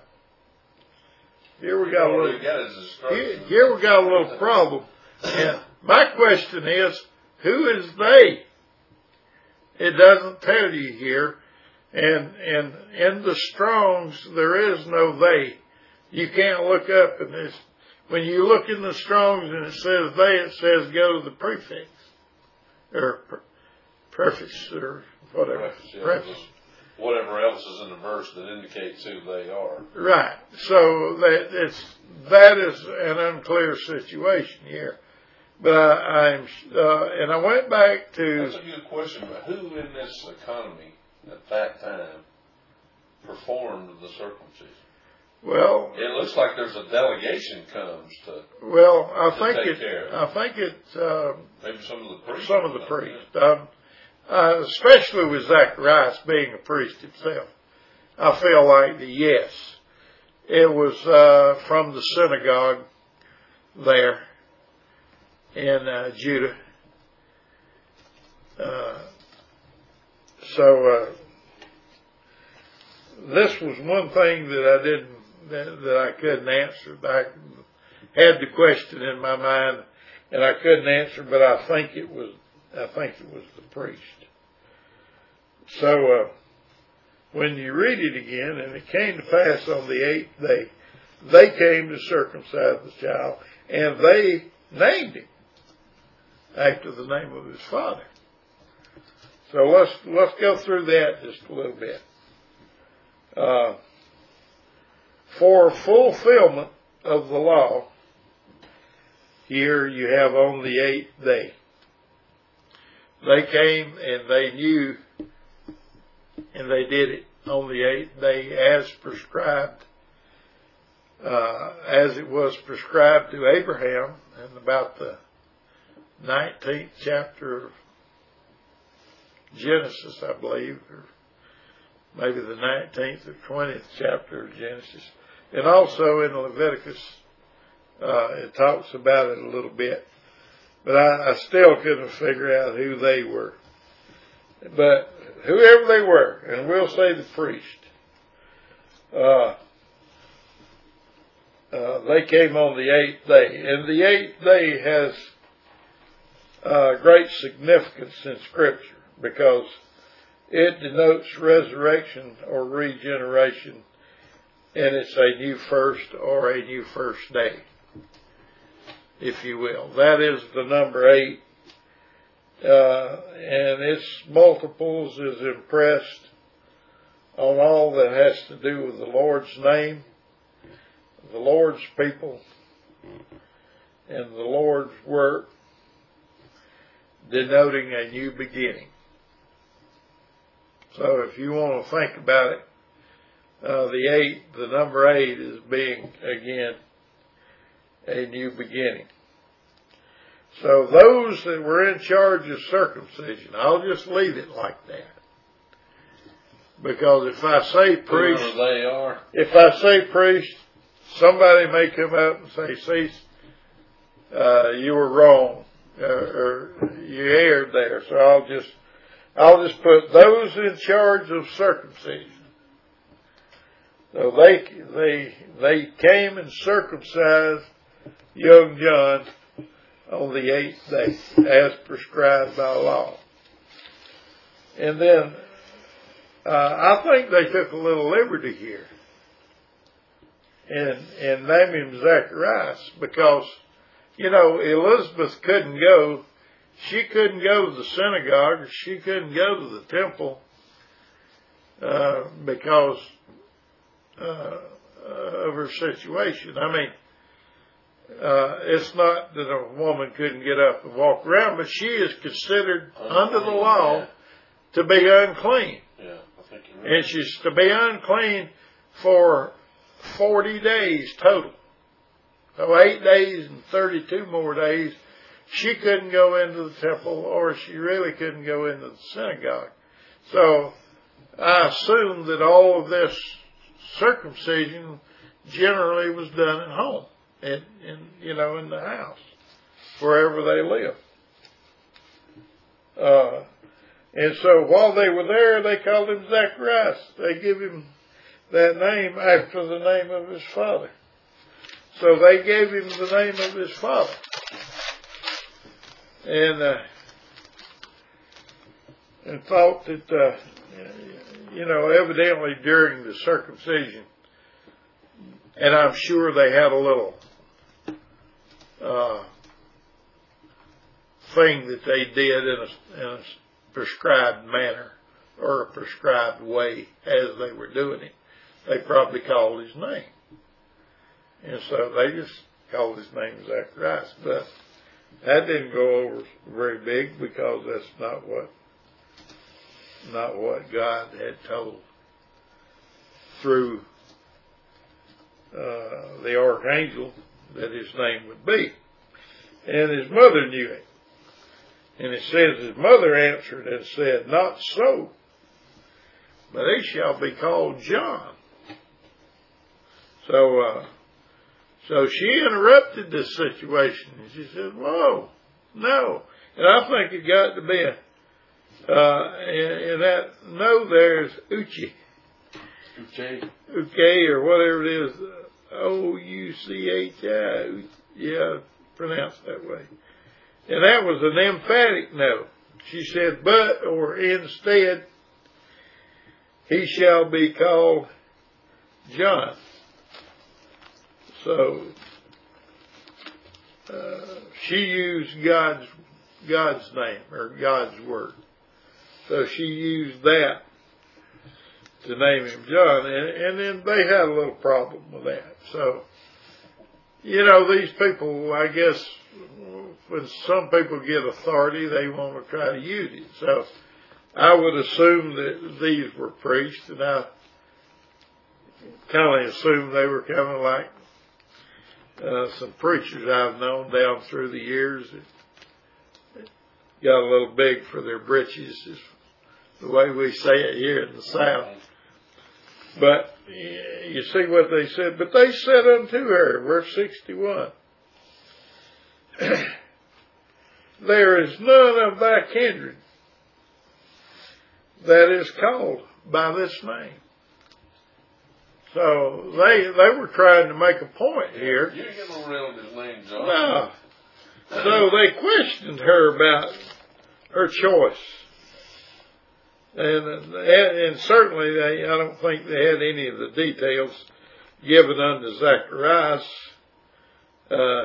here we got a little, here, here we got a little problem. And my question is, who is they? It doesn't tell you here. And, and in the Strong's, there is no they. You can't look up and this. When you look in the Strong's and it says they, it says go to the prefix. Or pre- preface, or whatever. Preface, yeah, preface. Whatever else is in the verse that indicates who they are. Right. So that it's that is an unclear situation here. But I, I'm uh, and I went back to. That's a good question. But who in this economy at that time performed the circumcision? Well, it looks like there's a delegation comes to. Well, I to think take it. care of. I think it. Uh, Maybe some of the priests. Some of the priests, um, uh, especially with Zacharias being a priest himself. I feel like the yes, it was uh, from the synagogue there in uh, Judah. Uh, so uh, this was one thing that I didn't. That, that I couldn't answer. I had the question in my mind, and I couldn't answer. But I think it was. I think it was the priest. So uh, when you read it again, and it came to pass on the eighth day, they came to circumcise the child, and they named him after the name of his father. So let's let's go through that just a little bit. Uh, For fulfillment of the law, here you have on the eighth day. They came and they knew, and they did it on the eighth day as prescribed, uh, as it was prescribed to Abraham in about the nineteenth chapter of Genesis, I believe, or maybe the nineteenth or twentieth chapter of Genesis. And also in Leviticus, uh, it talks about it a little bit. But I, I still couldn't figure out who they were. But whoever they were, and we'll say the priest, uh, uh, they came on the eighth day. And the eighth day has uh, great significance in Scripture because it denotes resurrection or regeneration, and it's a new first or a new first day, if you will. That is the number eight, uh, and its multiples is impressed on all that has to do with the Lord's name, the Lord's people, and the Lord's work, denoting a new beginning. So if you want to think about it, uh, the eight, the number eight is being, again, a new beginning. So those that were in charge of circumcision, I'll just leave it like that. Because if I say priest, they are. if I say priest, somebody may come up and say, see, uh, you were wrong, uh, or you erred there. So I'll just, I'll just put those in charge of circumcision. So they, they, they came and circumcised young John on the eighth day, as prescribed by law. And then, uh, I think they took a little liberty here in, in naming Zacharias because, you know, Elizabeth couldn't go. She couldn't go to the synagogue. She couldn't go to the temple uh, because uh, of her situation. I mean, uh, it's not that a woman couldn't get up and walk around, but she is considered unclean, under the law yeah. to be unclean. Yeah, I think you're right. And she's to be unclean for forty days total. So eight days and thirty-two more days. She couldn't go into the temple, or she really couldn't go into the synagogue. So I assume that all of this circumcision generally was done at home, in, in you know, in the house, wherever they lived. Uh, and so while they were there, they called him Zacharias. They give him that name after the name of his father. So they gave him the name of his father. And, uh, and thought that, uh, you know, evidently during the circumcision, and I'm sure they had a little, uh, thing that they did in a, in a prescribed manner or a prescribed way as they were doing it. They probably called his name. And so they just called his name Zacharias. But that didn't go over very big because that's not what, not what God had told through uh, the archangel that his name would be. And his mother knew it. And it says his mother answered and said, not so, but he shall be called John. So, uh, so she interrupted this situation. And she said, whoa, no. And I think it got to be a, uh, in, in that no there's Uche. Uche. Uche or whatever it is. O U C H I. Yeah, pronounced that way. And that was an emphatic no. She said, but, or instead, he shall be called John. So, uh, she used God's, God's name, or God's word. So she used that to name him John, and, and then they had a little problem with that. So, you know, these people, I guess, when some people get authority, they want to try to use it. So, I would assume that these were priests, and I kind of assumed they were kind of like uh, some preachers I've known down through the years that got a little big for their britches, is the way we say it here in the South. But you see what they said. But they said unto her, verse sixty-one, there is none of thy kindred that is called by this name. So they they were trying to make a point here. You ain't gonna reveal his name, John. No. So they questioned her about her choice. And, and, and certainly they, I don't think they had any of the details given unto Zacharias. Uh,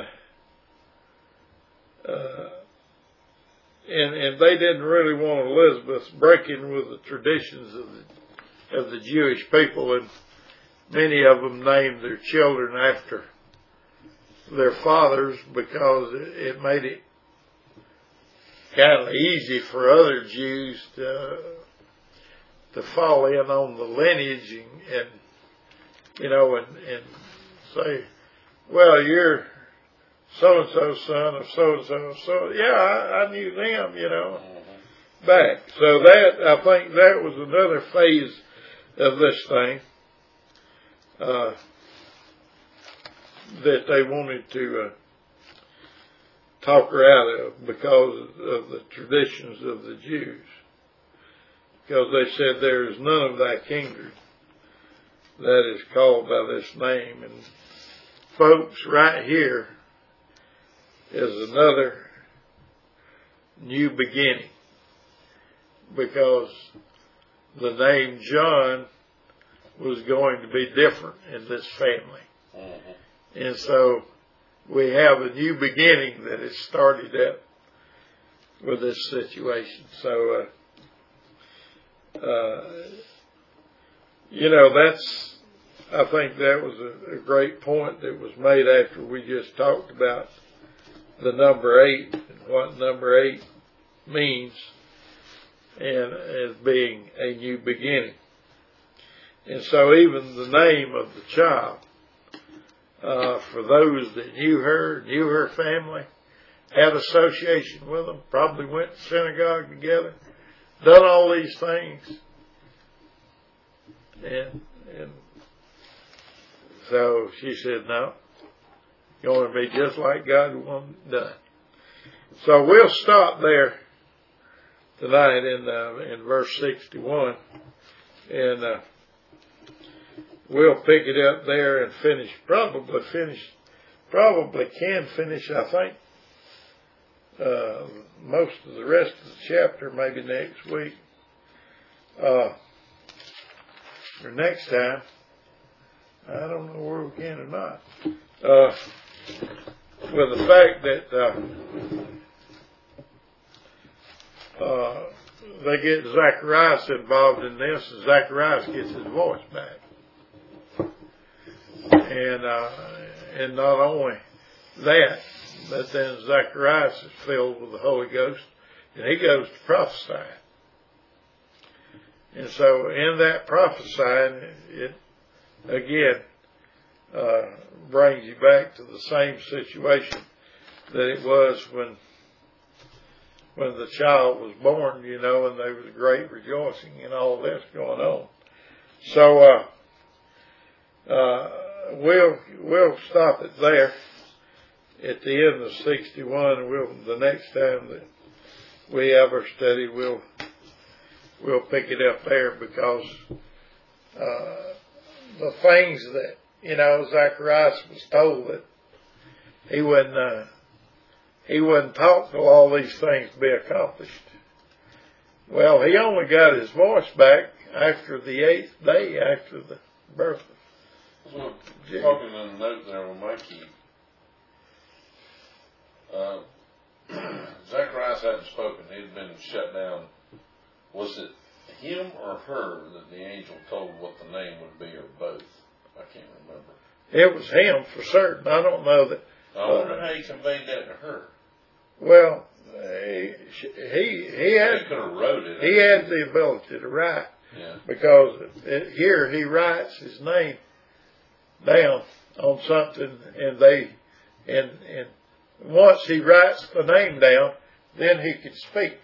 uh, and, and they didn't really want Elizabeth breaking with the traditions of the, of the Jewish people, and many of them named their children after their fathers because it, it made it kind of easy for other Jews to, to fall in on the lineage and, and you know, and, and say, well, you're so-and-so son of so-and-so. So, yeah, I, I knew them, you know, back. So that, I think that was another phase of this thing, uh, that they wanted to, uh, talk her out of because of the traditions of the Jews. Because they said there is none of thy kindred that is called by this name. And folks, right here is another new beginning, because the name John was going to be different in this family. Mm-hmm. And so we have a new beginning that has started up with this situation. So, uh, uh, you know, that's, I think that was a, a great point that was made after we just talked about the number eight and what number eight means, and as being a new beginning. And so even the name of the child, uh, for those that knew her, knew her family, had association with them, probably went to synagogue together, done all these things, and and so she said, no, you want to be just like God wanted done. So we'll stop there tonight in uh, in verse sixty-one, and uh, we'll pick it up there and finish. Probably finish. Probably can finish. I think uh, most of the rest of the chapter maybe next week uh, or next time. I don't know where we can or not. Uh, with the fact that uh, uh, they get Zacharias involved in this, and Zacharias gets his voice back. And uh, and not only that, but then Zacharias is filled with the Holy Ghost, and he goes to prophesying. And so in that prophesying, it again uh, brings you back to the same situation that it was when when the child was born, you know, and there was great rejoicing and all this going on. So uh, uh, we'll we'll stop it there at the end of sixty-one. We'll the next time that we have our study, we'll we'll pick it up there, because uh, the things that, you know, Zacharias was told that he wouldn't uh, he wouldn't talk till all these things be accomplished. Well, he only got his voice back after the eighth day after the birth. So, talking in the note there on my key, uh, Zacharias hadn't spoken. He had been shut down. Was it him or her that the angel told what the name would be, or both? I can't remember. It was him for certain. I don't know that. I wonder uh, how he conveyed that to her. Well, he he, he had he could have wrote it. He had the ability to write, yeah. Because it, here he writes his name down on something, and they and and once he writes the name down, then he can speak.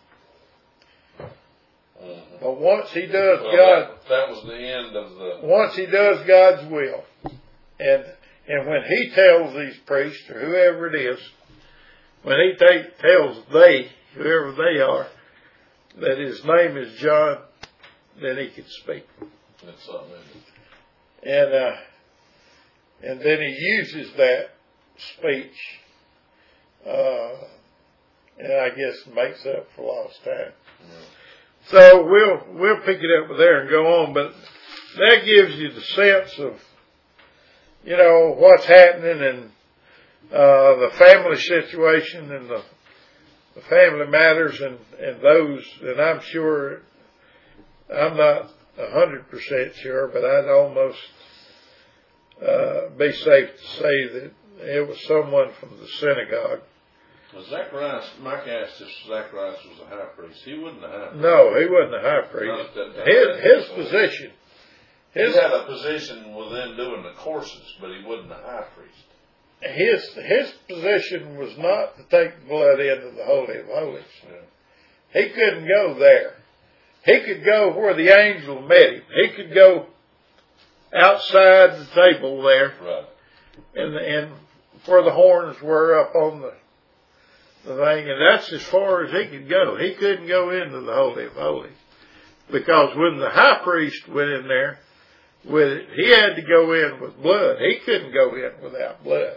Mm-hmm. But once he does well, God, that, that was the end of the. Once he does God's will, and and when he tells these priests or whoever it is, when he take, tells they, whoever they are, that his name is John, then he can speak. That's something. And, uh, and then he uses that speech, uh, and I guess makes up for lost time. Yeah. So we'll, we'll pick it up there and go on, but that gives you the sense of, you know, what's happening and, uh, the family situation and the, the family matters and, and those, and I'm sure, I'm not a hundred percent sure, but I'd almost, uh, be safe to say that it was someone from the synagogue. Well, Zacharias, Mike asked if Zacharias was a high priest. He wasn't a high priest. No, he wasn't a high priest. His, his position. His, he had a position within doing the courses, but he wasn't a high priest. His, his position was not to take the blood into the Holy of Holies. Yeah. He couldn't go there. He could go where the angel met him. He could go outside the table there. Right. And, and where the horns were up on the the thing, and that's as far as he could go. He couldn't go into the Holy of Holies, because when the high priest went in there with it, he had to go in with blood. He couldn't go in without blood,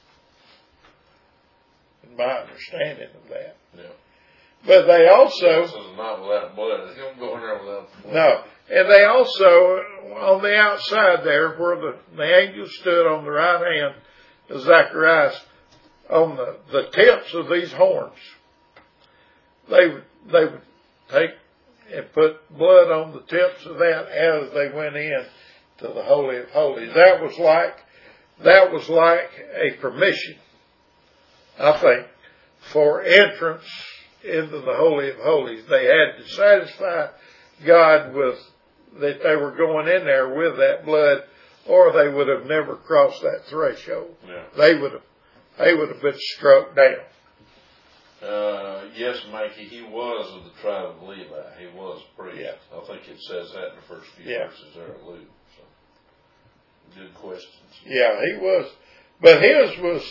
in my understanding of that. Yeah. But they also this is not without blood. He don't go in there without blood. No, and they also on the outside there, where the the angel stood on the right hand of Zacharias, on the, the tips of these horns, they would, they would take and put blood on the tips of that as they went in to the Holy of Holies. That was like, that was like a permission, I think, for entrance into the Holy of Holies. They had to satisfy God with, that they were going in there with that blood, or they would have never crossed that threshold. Yeah. They would have They would have been struck down. Uh, yes, Mikey, he was of the tribe of Levi. He was a priest. Yeah. I think it says that in the first few yeah. verses there at Luke. So, good questions. Yeah, he was. But his was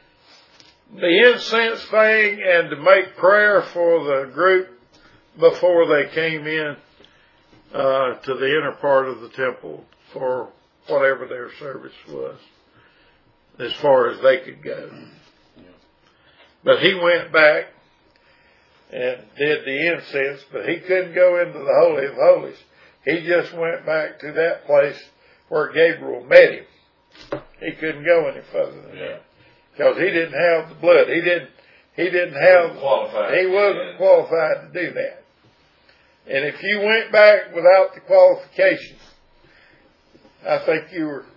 the incense thing and to make prayer for the group before they came in uh, to the inner part of the temple for whatever their service was, as far as they could go. Yeah. But he went back and did the incense, but he couldn't go into the Holy of Holies. He just went back to that place where Gabriel met him. He couldn't go any further than yeah. that, because he didn't have the blood. He didn't. He didn't have. Qualified. He wasn't qualified to do that. And if you went back without the qualifications, I think you were.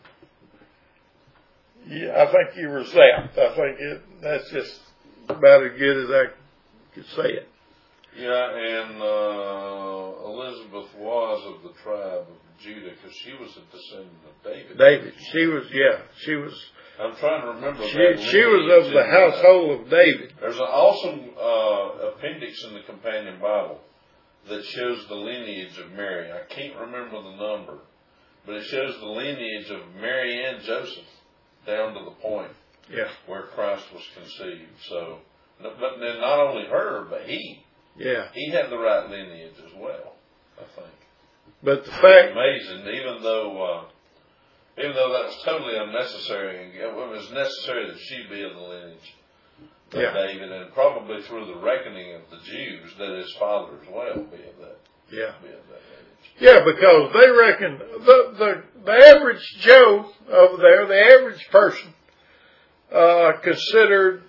Yeah, I think you were zapped. I think it, that's just about as good as I could say it. Yeah, and uh, Elizabeth was of the tribe of Judah, because she was a descendant of David. David, she was, yeah, she was. I'm trying to remember. She, that she was of the household of David. There's an awesome uh, appendix in the Companion Bible that shows the lineage of Mary. I can't remember the number, but it shows the lineage of Mary and Joseph down to the point yeah. where Christ was conceived. So, but then not only her, but he. Yeah. He had the right lineage as well, I think. But the fact, amazing, even though, uh, even though that was totally unnecessary, and it was necessary that she be of the lineage of yeah. David, and probably through the reckoning of the Jews, that his father as well be of that. Yeah. Be of that lineage. Yeah, because they reckon the the the average Joe over there, the average person, uh, considered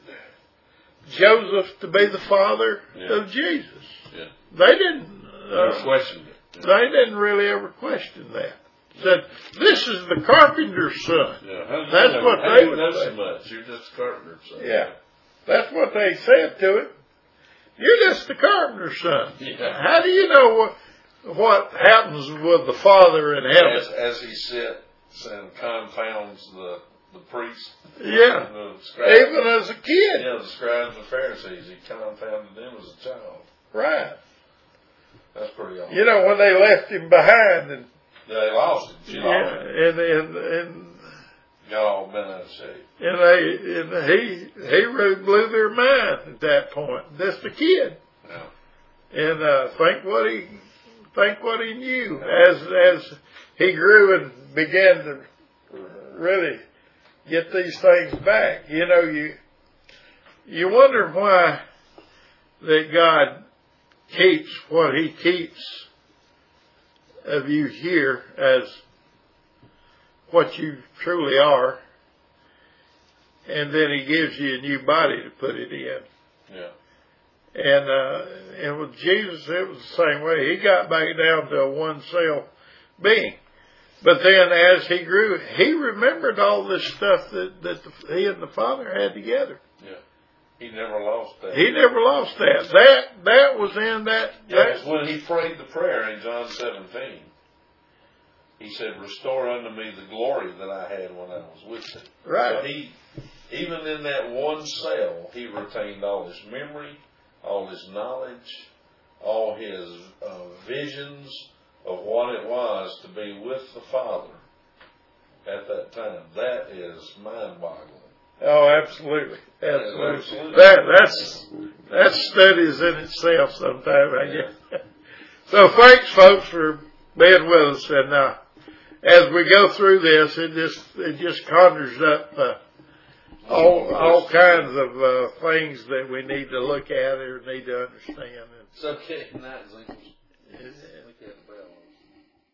Joseph to be the father yeah. of Jesus. Yeah. They didn't uh, question it. Yeah. They didn't really ever question that. Said, this is the carpenter's son. Yeah. How That's know, what how they you would know say. so much. You're just a carpenter's son. Yeah. That's what they said to him. You're just the carpenter's son. Yeah. How do you know what what happens with the Father in heaven? As, as he sits and confounds the the priests. Yeah. And the scribes. Even as a kid. Yeah, the scribes and Pharisees. He confounded them as a child. Right. That's pretty awesome. You know, when they left him behind and yeah, they lost him. She yeah, lost him. and and and Got all bent out of shape. and they and he he really blew their mind at that point. Just a kid. Yeah. And uh, think what he think what he knew as as he grew and began to really get these things back. You know, you you wonder why that God keeps what He keeps of you here as what you truly are, and then He gives you a new body to put it in. Yeah. And uh, and with Jesus, it was the same way. He got back down to a one cell being. But then as he grew, he remembered all this stuff that, that the, he and the Father had together. Yeah. He never lost that. He never lost that. That that was in that. Yeah, that, when he prayed the prayer in John seventeen, he said, "Restore unto me the glory that I had when I was with you." Right. So he, even in that one cell, he retained all his memory, all his knowledge, all his uh, visions of what it was to be with the Father at that time. That is mind-boggling. Oh, absolutely, absolutely. absolutely. That that's that studies in itself. Sometimes I guess. So thanks, folks, for being with us. And uh, as we go through this, it just it just conjures up uh, all all kinds of uh, things that we need to look at or need to understand. It's okay. Night, Zinkers.